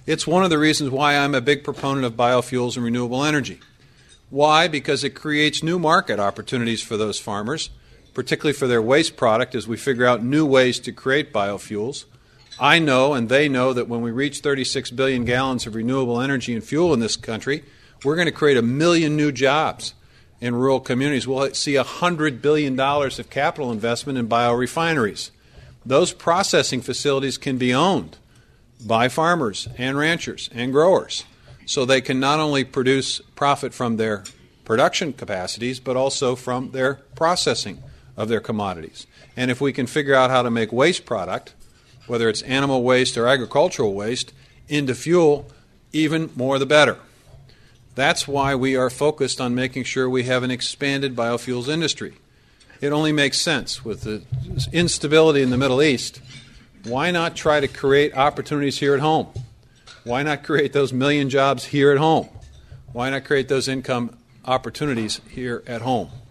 It's one of the reasons why I'm a big proponent of biofuels and renewable energy. Why? Because it creates new market opportunities for those farmers, particularly for their waste product as we figure out new ways to create biofuels. I know and they know that when we reach 36 billion gallons of renewable energy and fuel in this country, we're going to create 1 million new jobs in rural communities. We'll see $100 billion of capital investment in biorefineries. Those processing facilities can be owned by farmers and ranchers and growers, so they can not only produce profit from their production capacities, but also from their processing of their commodities. And if we can figure out how to make waste product, whether it's animal waste or agricultural waste, into fuel, even more the better. That's why we are focused on making sure we have an expanded biofuels industry. It only makes sense. With the instability in the Middle East, why not try to create opportunities here at home? Why not create those 1 million jobs here at home? Why not create those income opportunities here at home?